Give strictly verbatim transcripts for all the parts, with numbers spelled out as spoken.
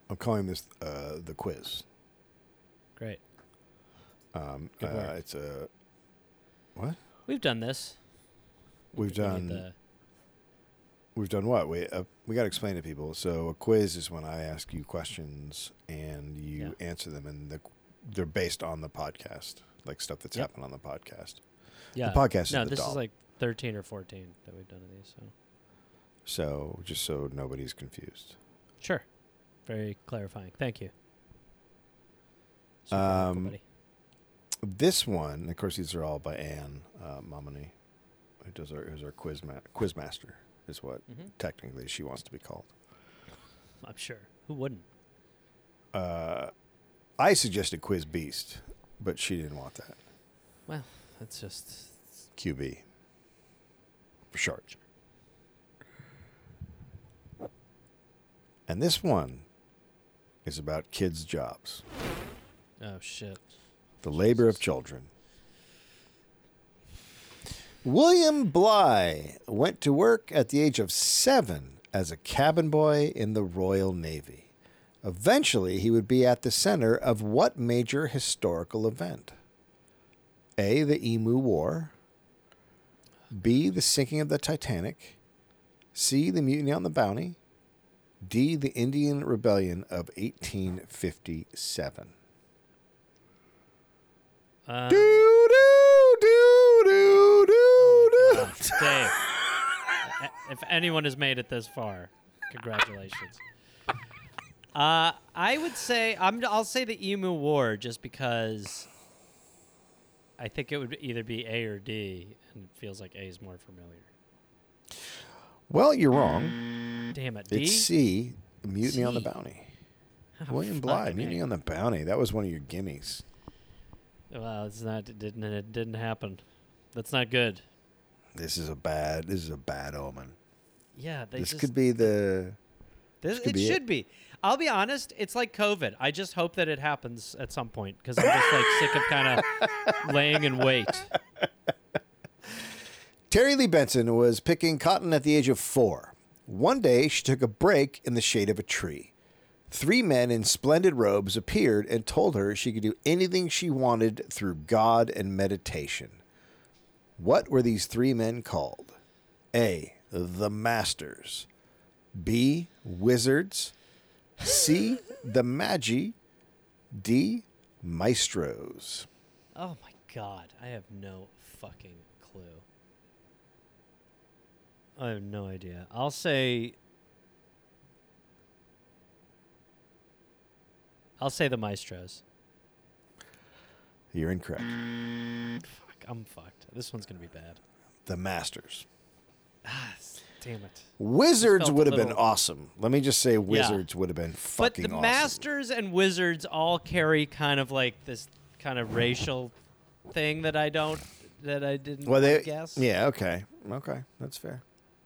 I'm calling this uh, the quiz. Great. Um, Good uh, work. it's a what? We've done this. We've We done. need the- We've done what? We uh, we got to explain to people. So a quiz is when I ask you questions and you Yeah. answer them, and the, they're based on the podcast, like stuff that's Yep. happened on the podcast. yeah. podcast is No, the this doll. is like thirteen or fourteen that we've done of these. So So just so nobody's confused. sure. Very clarifying. Thank you. Super Um, helpful, buddy. This one, of course, these are all by Anne uh, Momini, who does our who's our quiz ma- quiz master, is what Mm-hmm. technically she wants to be called. I'm sure. Who wouldn't? Uh, I suggested Quiz Beast, but she didn't want that. Well, that's just Q B for short. And this one is about kids' jobs, oh shit. the labor of children. William Bligh went to work at the age of seven as a cabin boy in the Royal Navy. Eventually, he would be at the center of what major historical event? A, the Emu War. B, the sinking of the Titanic. C, the mutiny on the Bounty. D, the Indian Rebellion of eighteen fifty-seven. Uh, Do, do, do, do, do, God, Dave. If anyone has made it this far, congratulations. Uh, I would say I'm. I'll say the Emu War just because I think it would either be A or D, and it feels like A is more familiar. Well, you're wrong. Damn it, D. It's C, Mutiny on the C. Bounty. Oh, William Bligh, fucking Mutiny A. on the Bounty. That was one of your gimmies. Well, it's not. It didn't. It didn't happen. That's not good. This is a bad. This is a bad omen. Yeah, they This just. could be the. This, could it be it. should be. I'll be honest. It's like COVID. I just hope that it happens at some point because I'm just like sick of kind of laying in wait. Terry Lee Benson was picking cotton at the age of four. One day, she took a break in the shade of a tree. Three men in splendid robes appeared and told her she could do anything she wanted through God and meditation. What were these three men called? A, the Masters. B, Wizards. C, the Magi. D, Maestros. Oh my god, I have no fucking clue. I have no idea. I'll say. I'll say the Maestros. You're incorrect. Fuck, I'm fucked. This one's gonna be bad. The Masters. Ah, s- damn it. Wizards felt a would have been little- awesome. Let me just say, Wizards would have been But fucking the awesome. Masters and Wizards all carry kind of like this kind of racial thing that I don't, that I didn't Well, they, guess. yeah, okay, okay, that's fair.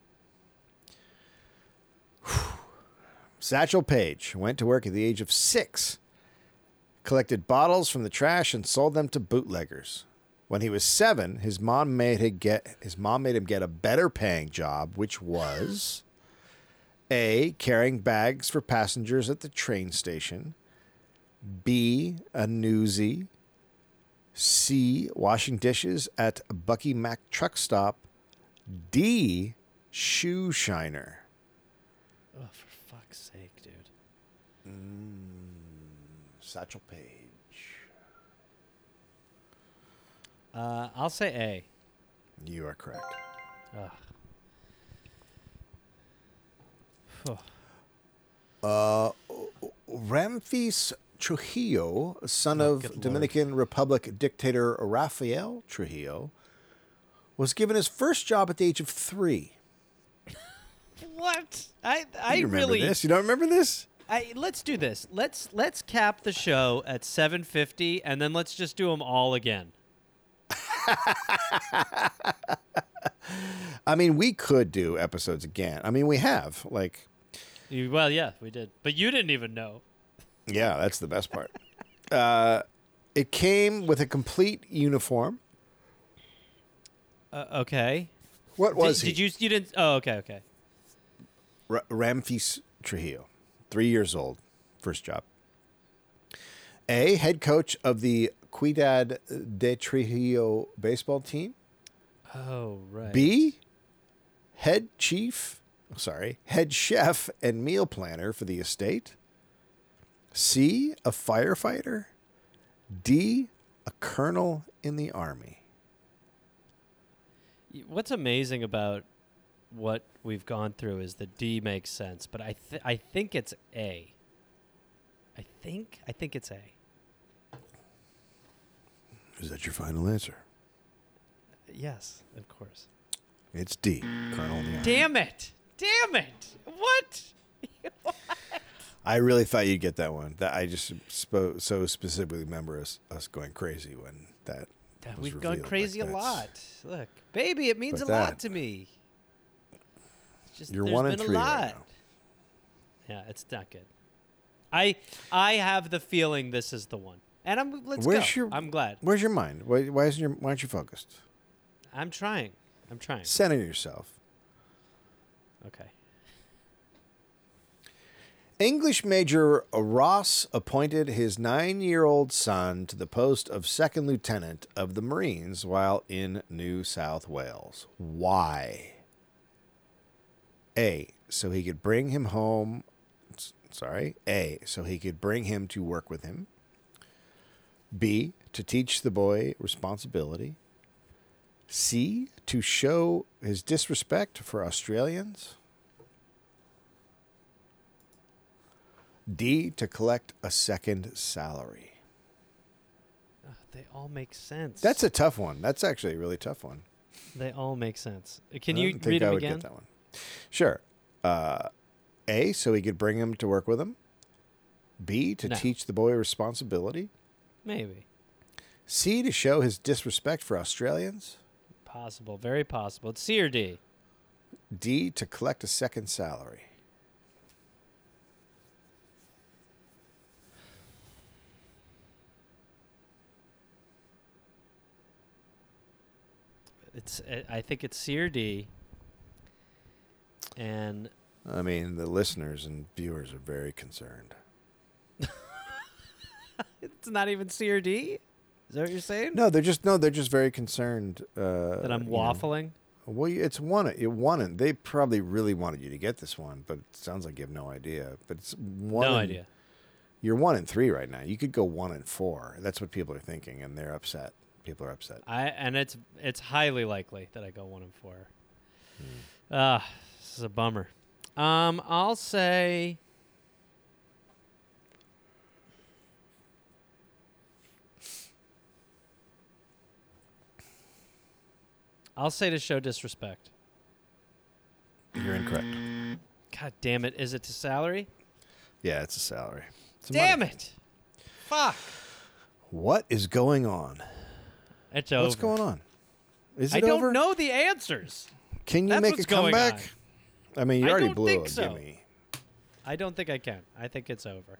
Satchel Paige went to work at the age of six, collected bottles from the trash and sold them to bootleggers. When he was seven, his mom made him get his mom made him get a better paying job, which was A, carrying bags for passengers at the train station. B, a newsie. C, washing dishes at Bucky Mac truck stop. D, shoe shiner. Oh, for fuck's sake, dude. Satchel Paige. Uh, I'll say You are correct. A. Ugh. Uh, Ramfis Trujillo, son Oh, of good Lord. Dominican Republic dictator Rafael Trujillo, was given his first job at the age of three. What? I I you remember really. this? You don't remember this? I let's do this. Let's let's cap the show at seven fifty, and then let's just do them all again. I mean, we could do episodes again. I mean, we have. Like, You, well, yeah, we did, but you didn't even know. yeah, that's the best part. uh, it came with a complete uniform. Uh, okay. What was did, he? did you? You didn't? Oh, okay, okay. Ra- Ramfis Trujillo, three years old, first job. A, head coach of the Ciudad de Trujillo baseball team. Oh, right. B, head chief, sorry, head chef and meal planner for the estate. C, a firefighter. D, a colonel in the army. What's amazing about what we've gone through is the D makes sense, but I th- I think it's A. I think I think it's A. Is that your final answer? Yes, of course. It's D, colonel in the army. Damn it! Damn it! What? What? I really thought you'd get that one. That I just spo- so specifically remember us, us going crazy when that That was We've gone revealed. crazy Like, a that's- lot. Look, baby, it means But a lot that- to me. It's just You're there's one been and a three lot. right now. Yeah, it's not good. I I have the feeling this is the one, and I'm let's Where's go. your- I'm glad. Where's your mind? Why, why isn't your why aren't you focused? I'm trying. I'm trying. Center yourself. Okay. English Major Ross appointed his nine-year-old son to the post of second lieutenant of the Marines while in New South Wales. Why? A, so he could bring him home. s- Sorry. A, so he could bring him to work with him. B, to teach the boy responsibility. C, to show his disrespect for Australians. D, to collect a second salary. Ugh, they all make sense. That's a tough one. That's actually a really tough one. They all make sense. Uh, Can I you didn't think read I them would again? Get that one. Sure. Uh, A, so he could bring him to work with him. B, to No. teach the boy responsibility. Maybe. C, to show his disrespect for Australians. Possible. Very possible. It's C or D. D, to collect a second salary. It's. I I think it's C or D. And I mean, the listeners and viewers are very concerned. it's not even C or D. Is that what you're saying? No, they're just no, they're just very concerned. Uh, That I'm you know. waffling. Well, it's one. It won it. They probably really wanted you to get this one, but it sounds like you have no idea. But it's one. No and- idea. You're one and three right now. You could go one and four. That's what people are thinking, and they're upset. People are upset. I and it's it's highly likely that I go one and four. Hmm. Ah, this is a bummer. Um, I'll say. I'll say to show disrespect. You're incorrect. God damn it! Is it to salary? Yeah, it's a salary. It's a Damn money. it! Fuck! What is going on? It's over. What's going on? Is I it don't over? know the answers. Can you That's make what's a going comeback? I mean, you I already don't blew think a so. gimme. I don't think I can. I think it's over.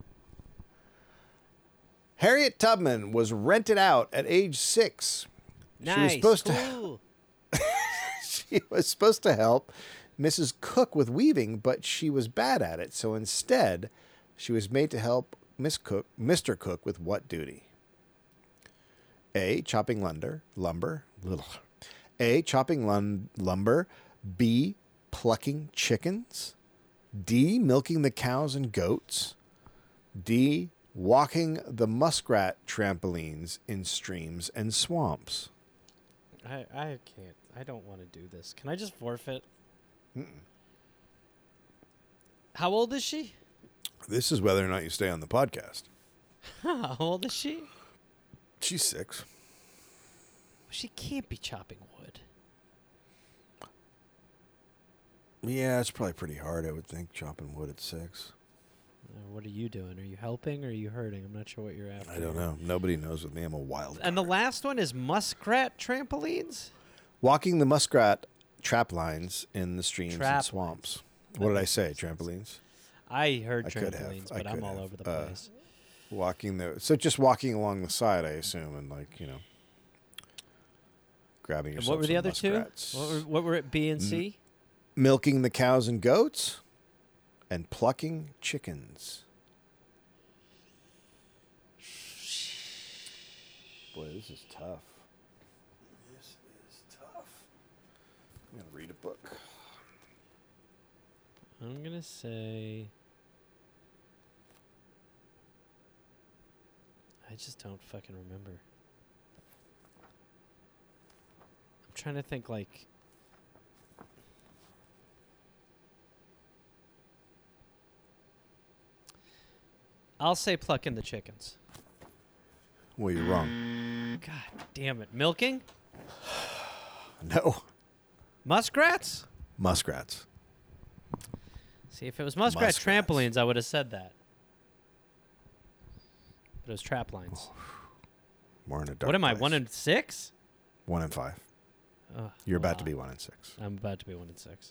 Harriet Tubman was rented out at age six. Nice. She was supposed to. Cool. She was supposed to help Missus Cook with weaving, but she was bad at it. So instead, she was made to help Miss Cook, Mister Cook with what duty? A, chopping lumber, lumber. Ugh. A, chopping lum- lumber. B, plucking chickens. D, milking the cows and goats. D, walking the muskrat trampolines in streams and swamps. I, I can't. I don't want to do this. Can I just forfeit? Mm-mm. How old is she? This is whether or not you stay on the podcast. How old is she? She's six. She can't be chopping wood. Yeah, it's probably pretty hard, I would think, chopping wood at six. Uh, what are you doing? Are you helping or are you hurting? I'm not sure what you're after. I don't know. Nobody knows with me. I'm a wild And the card. last one is muskrat trampolines? Walking the muskrat trap lines in the streams Trap and swamps. lines. What That did I makes say? sense. Trampolines? I heard I could have. trampolines, I but I'm could all have. over the Uh, place. Walking the so just walking along the side, I assume, and like you know, grabbing And yourself. what were the some other muskrats. two? What were, what were it? B and C? Milking the cows and goats, and plucking chickens. Boy, this is tough. This is tough. I'm going to read a book. I'm going to say... I just don't fucking remember. I'm trying to think, like... I'll say plucking the chickens. Well, you're wrong. God damn it. Milking? No. Muskrats? Muskrats. See, if it was muskrat Muskrats. trampolines, I would have said that. But it was trap lines. More in a dark What am I, place. one in six? One in five. Ugh, You're about wow. to be one in six. I'm about to be one in six.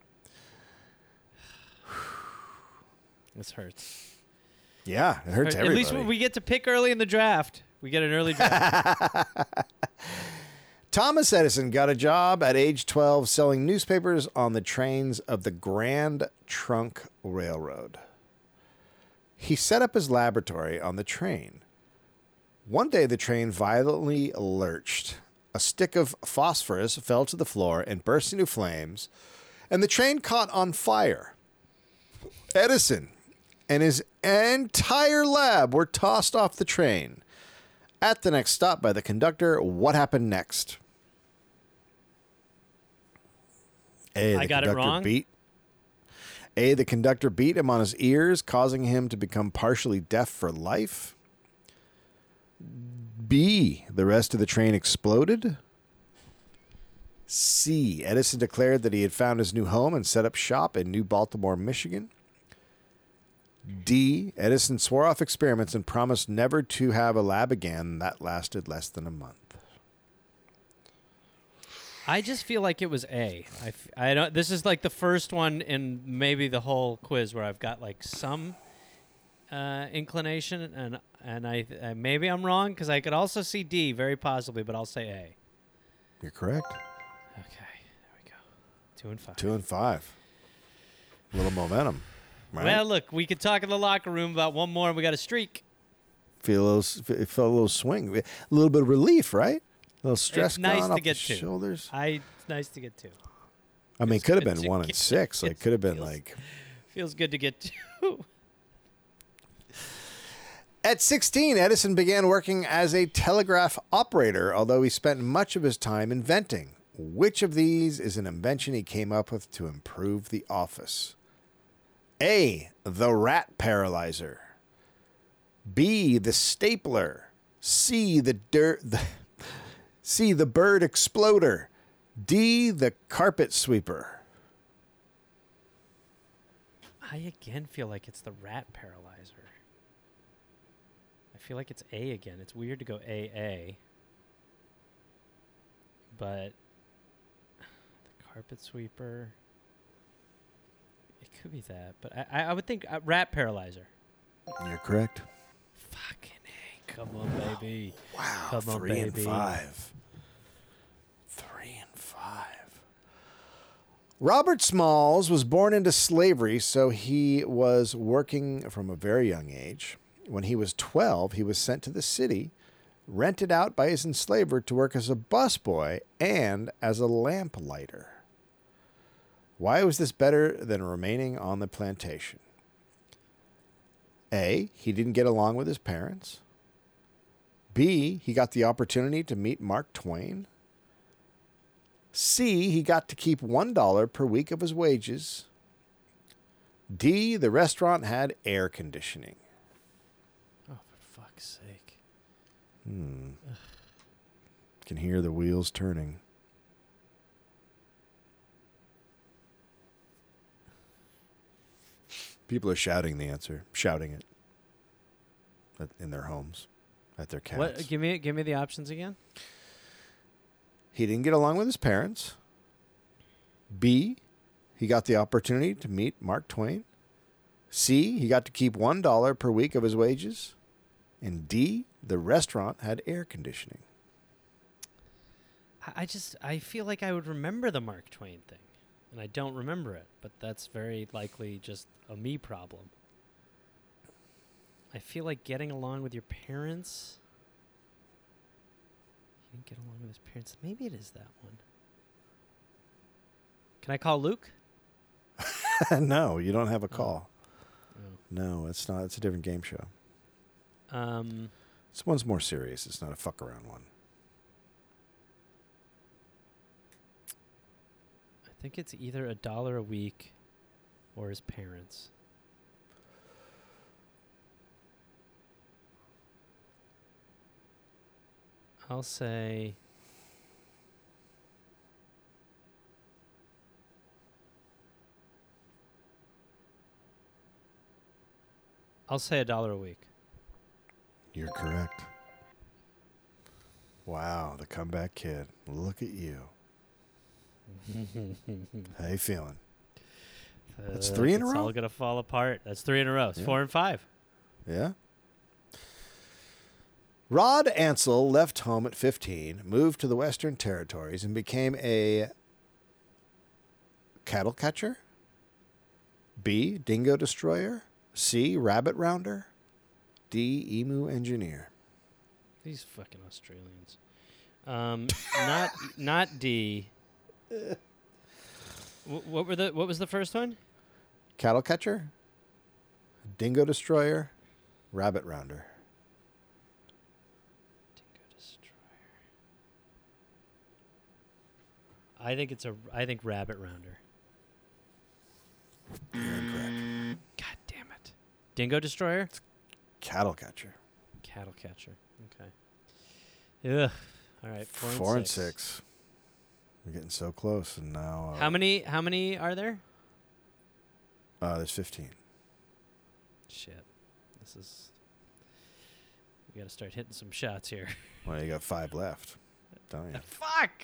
This hurts. Yeah, it hurts At everybody. least when we get to pick early in the draft. We get an early draft. Thomas Edison got a job at age twelve selling newspapers on the trains of the Grand Trunk Railroad. He set up his laboratory on the train. One day, the train violently lurched. A stick of phosphorus fell to the floor and burst into flames, and the train caught on fire. Edison and his entire lab were tossed off the train. At the next stop by the conductor, what happened next? A, the I got it conductor wrong? Beat. A, the conductor beat him on his ears, causing him to become partially deaf for life. B, the rest of the train exploded. C, Edison declared that he had found his new home and set up shop in New Baltimore, Michigan. D, Edison swore off experiments and promised never to have a lab again. That lasted less than a month. I just feel like it was A. I, f- I don't. This is like the first one in maybe the whole quiz where I've got like some uh, inclination, and and I uh, maybe I'm wrong because I could also see D very possibly, but I'll say A. You're correct. Okay, there we go. Two and five. Two and five. A little momentum. Right? Well, look, we could talk in the locker room about one more, and we got a streak. Feel a little, f- feel a little swing, a little bit of relief, right? A little stress It's nice gone to off get the two. shoulders. I it's nice to get two. I mean, it It's could have good been to one and get- six. Like, could have been feels- like. Feels good to get two. At sixteen, Edison began working as a telegraph operator, although he spent much of his time inventing. Which of these is an invention he came up with to improve the office? A, the rat paralyzer. B, the stapler. C, the dirt. The, C, the bird exploder. D, the carpet sweeper. I again feel like it's the rat paralyzer. I feel like it's A again. It's weird to go A A. But the carpet sweeper. It could be that, but I, I, I would think uh, rat paralyzer. You're correct. Fucking A. Come on, baby. Wow, Come on, three and baby. five. Three and five. Robert Smalls was born into slavery, so he was working from a very young age. When he was twelve, he was sent to the city, rented out by his enslaver to work as a busboy and as a lamplighter. Why was this better than remaining on the plantation? A, he didn't get along with his parents. B, he got the opportunity to meet Mark Twain. C, he got to keep one dollar per week of his wages. D, the restaurant had air conditioning. Oh, for fuck's sake. Hmm. Can hear the wheels turning. People are shouting the answer, shouting it at- in their homes, at their cats. What? Give me give me the options again. He didn't get along with his parents. B, he got the opportunity to meet Mark Twain. C, he got to keep one dollar per week of his wages. And D, the restaurant had air conditioning. I, I just I feel like I would remember the Mark Twain thing, and I don't remember it. But that's very likely just a me problem. I feel like getting along with your parents. He didn't get along with his parents. Maybe it is that one. Can I call Luke? No, you don't have a call. Oh. No, it's not. It's a different game show. Um, This one's more serious. It's not a fuck around one. I think it's either a dollar a week or his parents. I'll say I'll say a dollar a week. You're correct. Wow, the comeback kid. Look at you. How you feeling? That's three in a It's row? all gonna fall apart. That's three in a row. It's Yeah. four and five. Yeah. Rod Ansel left home at fifteen, moved to the Western Territories, and became a cattle catcher. B. Dingo destroyer. C. Rabbit rounder. D. Emu engineer. These fucking Australians. Um, not not D. Wh- what were the What was the first one? Cattle catcher. Dingo destroyer. Rabbit rounder. Dingo destroyer. I think it's a. I think rabbit rounder. You're incorrect. God damn it. Dingo destroyer. Cattle catcher. Cattle catcher. Okay. Ugh. All right. Four, Four and and six. six. We're getting so close, and now uh, How many? How many are there? Uh, there's fifteen. Shit. This is. We gotta start hitting some shots here. Well, you got five left. Don't you? Fuck.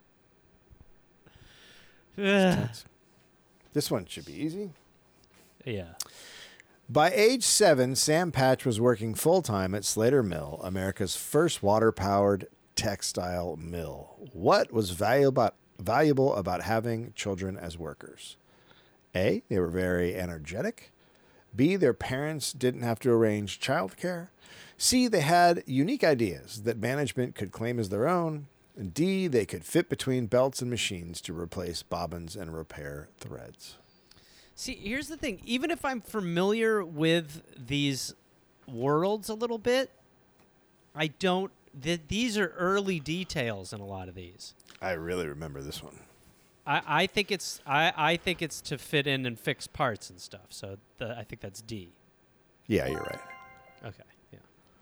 Tense. This one should be easy. Yeah. By age seven, Sam Patch was working full-time at Slater Mill, America's first water-powered textile mill. What was valuable, valuable about having children as workers? A, they were very energetic. B, their parents didn't have to arrange childcare. C, they had unique ideas that management could claim as their own. And D, they could fit between belts and machines to replace bobbins and repair threads. See, here's the thing. Even if I'm familiar with these worlds a little bit, I don't. Th- these are early details in a lot of these. I really remember this one. I, I think it's I, I think it's to fit in and fix parts and stuff. So the, I think that's D. Yeah, you're right. Okay. Yeah.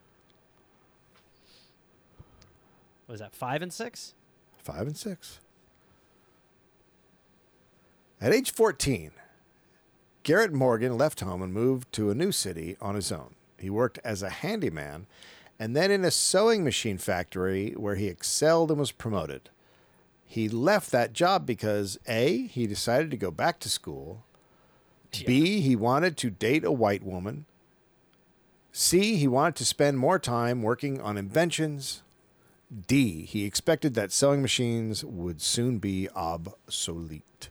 What was that? Five and six? Five and six. At age fourteen, Garrett Morgan left home and moved to a new city on his own. He worked as a handyman and then in a sewing machine factory where he excelled and was promoted. He left that job because A, he decided to go back to school. Yeah. B, he wanted to date a white woman. C, he wanted to spend more time working on inventions. D, he expected that sewing machines would soon be obsolete.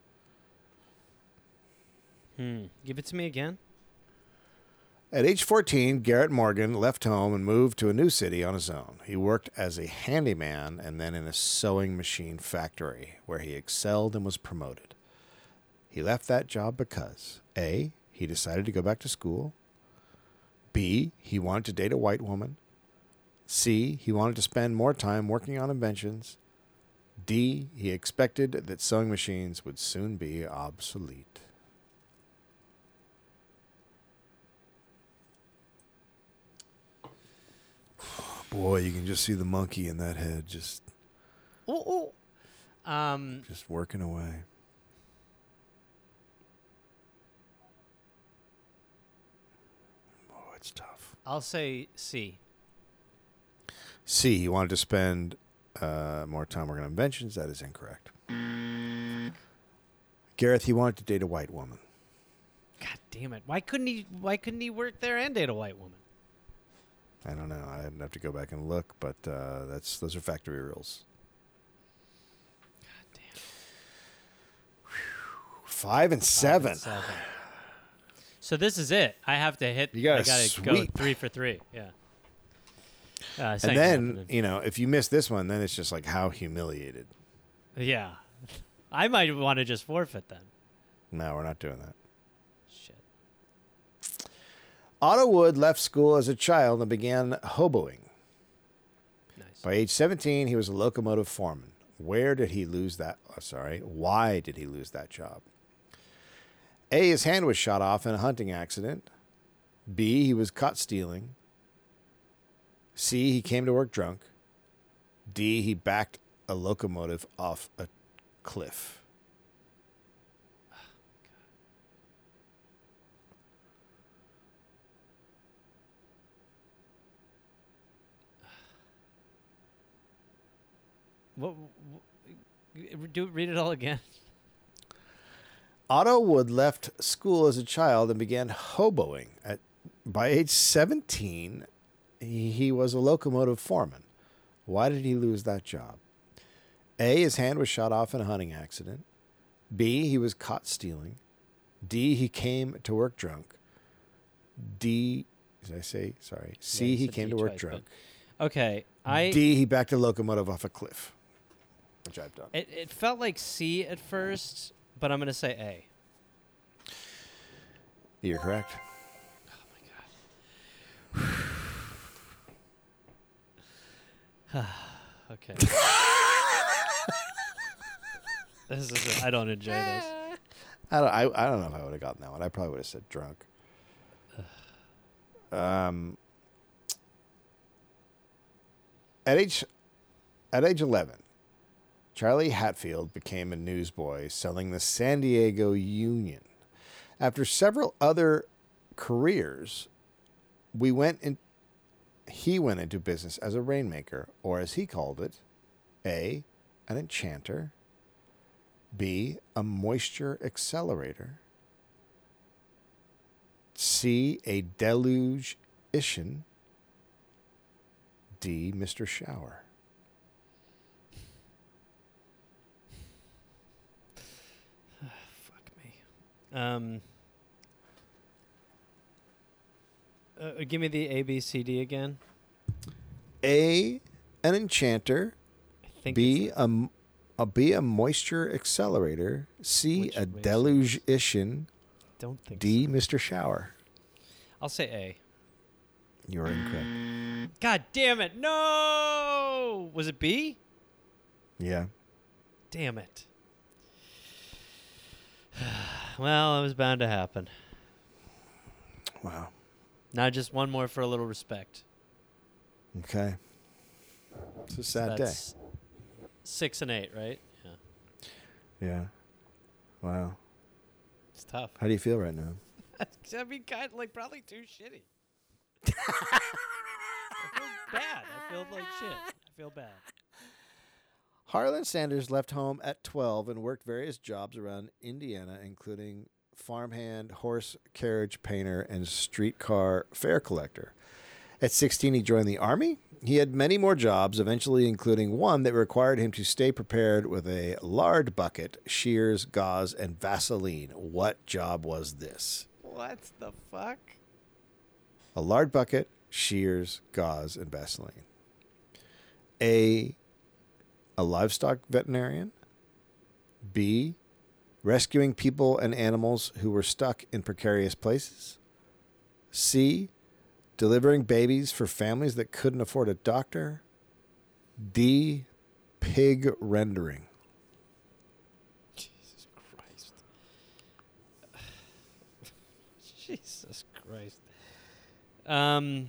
Hmm. Give it to me again. At age fourteen, Garrett Morgan left home and moved to a new city on his own. He worked as a handyman and then in a sewing machine factory where he excelled and was promoted. He left that job because A, he decided to go back to school. B, he wanted to date a white woman. C, he wanted to spend more time working on inventions. D, he expected that sewing machines would soon be obsolete. Boy, you can just see the monkey in that head just Oh, oh. Um. just working away. Oh, it's tough. I'll say C. C, he wanted to spend uh, more time working on inventions. That is incorrect. Gareth, he wanted to date a white woman. God damn it! Why couldn't he? Why couldn't he work there and date a white woman? I don't know. I'd have to go back and look, but uh, that's those are factory rules. God damn. Five and seven. Five and seven. So this is it. I have to hit. You gotta I gotta go sweep. three for three. Yeah. Uh, And same then, happening. you know, if you miss this one, then it's just like how humiliated. Yeah. I might want to just forfeit then. No, we're not doing that. Shit. Otto Wood left school as a child and began hoboing. Nice. By age seventeen, he was a locomotive foreman. Where did he lose that? Oh, sorry. Why did he lose that job? A, his hand was shot off in a hunting accident. B, he was caught stealing. C, he came to work drunk. D, he backed a locomotive off a cliff. What, what, do read it all again. Otto Wood left school as a child and began hoboing. At, by age seventeen, he, he was a locomotive foreman. Why did he lose that job? A, his hand was shot off in a hunting accident. B, he was caught stealing. D, he came to work drunk. D, did I say? Sorry. C, Yeah, you he said came D to work twice, drunk. but- Okay. I. D, he backed a locomotive off a cliff, which I've done. It, it felt like C at first, but I'm going to say A. You're correct. Okay. This is. I don't enjoy this. I don't, I, I don't know if I would have gotten that one. I probably would have said drunk. Um, at age at age eleven, Charlie Hatfield became a newsboy selling the San Diego Union. After several other careers, we went in. He went into business as a rainmaker, or as he called it, A, an enchanter. B, a moisture accelerator. C, a deluge-ician. D, Mister Shower. Fuck me. Um. Uh, give me the A, B, C, D again. A, an enchanter. I think B, it's a, m- a B, a moisture accelerator. C, Which a way is it? deluge-ician. don't think D, so. Mister Shower. I'll say A. You are incorrect. God damn it. No! Was it B? Yeah. Damn it. Well, it was bound to happen. Wow. Now just one more for a little respect. Okay. It's a sad day. That's six and eight, right? Yeah. Yeah. Wow. It's tough. How do you feel right now? I mean, kind of like probably too shitty. I feel bad. I feel like shit. I feel bad. Harlan Sanders left home at twelve and worked various jobs around Indiana, including farmhand, horse carriage painter, and streetcar fare collector. At sixteen, he joined the Army. He had many more jobs, eventually including one that required him to stay prepared with a lard bucket, shears, gauze, and Vaseline. What job was this? What the fuck? A lard bucket, shears, gauze, and Vaseline. A, a livestock veterinarian. B, rescuing people and animals who were stuck in precarious places. C, delivering babies for families that couldn't afford a doctor. D, pig rendering. Jesus Christ. Jesus Christ. Um.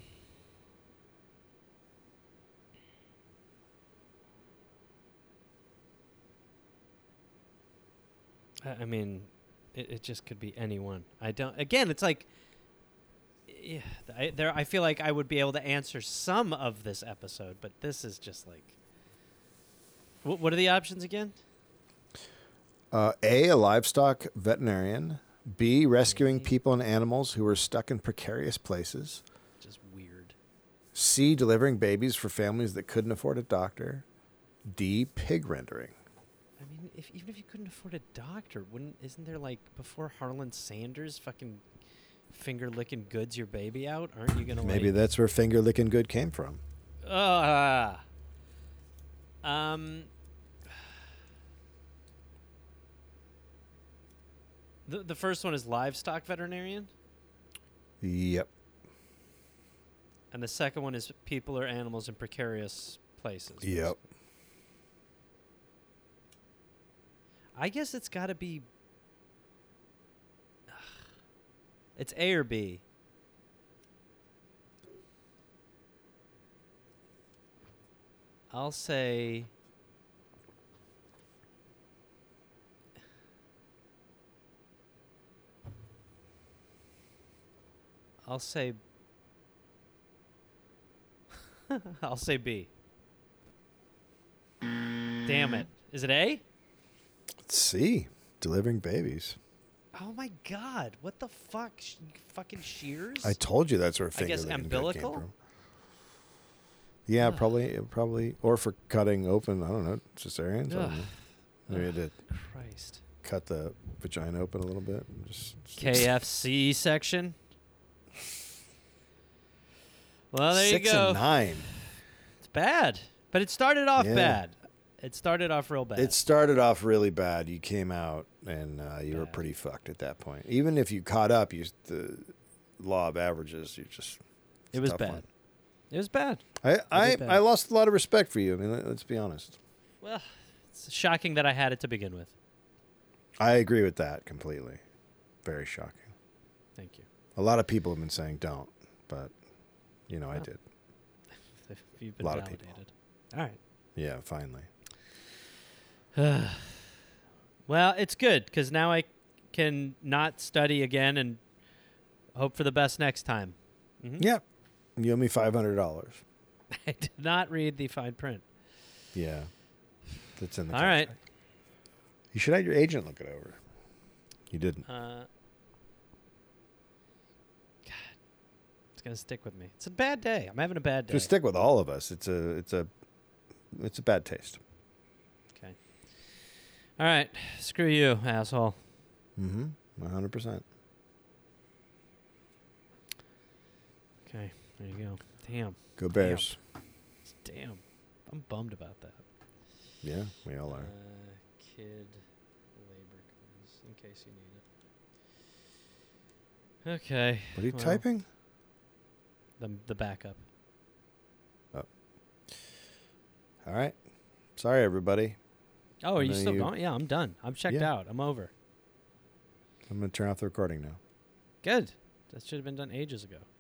I I mean, it, it just could be anyone. I don't. Again, it's like, yeah, I, there. I feel like I would be able to answer some of this episode, but this is just like. What, what are the options again? Uh, A, a livestock veterinarian. B, rescuing Okay. people and animals who were stuck in precarious places. Just weird. C, delivering babies for families that couldn't afford a doctor. D, pig rendering. I mean, if even if you couldn't afford a doctor, wouldn't isn't there like before Harlan Sanders fucking finger licking goods your baby out? Aren't you gonna Maybe like? that's where finger licking good came from. Uh, um. The the first one is livestock veterinarian, Yep. and the second one is people or animals in precarious places. Yep. I guess it's got to be. It's A or B. I'll say. I'll say. I'll say B. Damn it. Is it A? Let's see. Delivering babies. Oh my god. What the fuck? Sh- fucking shears? I told you that's where I finger guess licking umbilical? came from. Yeah, Ugh. probably, probably, or for cutting open. I don't know, cesareans. I don't Ugh. know. Maybe I Ugh, did Christ. cut the vagina open a little bit. And just, just K F C section. Well, there six you go. and nine. It's bad, but it started off Yeah. bad. It started off real bad. It started off really bad. You came out and uh, you were Bad. pretty fucked at that point. Even if you caught up, you the law of averages. You just it's it a was tough bad. one. It was bad. I I, bad. I lost a lot of respect for you. I mean, let- let's be honest. Well, it's shocking that I had it to begin with. I agree with that completely. Very shocking. Thank you. A lot of people have been saying don't, but you know I Well. did. If you've been Lot of validated. people. All right. Yeah, finally. Well, it's good because now I can not study again and hope for the best next time. Mhm. Yeah, you owe me five hundred dollars. I did not read the fine print. Yeah, that's in the. All right. contract. You should have your agent look it over. You didn't. Uh, God, it's gonna stick with me. It's a bad day. I'm having a bad day. Just stick with all of us. It's a it's a it's a bad taste. Okay. All right. Screw you, asshole. Mm-hmm. One hundred percent. Okay. There you go. Damn. Go Bears. Damn. I'm bummed about that. Yeah, we all Uh, are. kid labor quiz, in case you need it. Okay. What are you well, typing? The the backup. All right. Sorry, everybody. Oh, are And you then still you- going? Yeah, I'm done. I'm checked Yeah. out. I'm over. I'm gonna turn off the recording now. Good. That should have been done ages ago.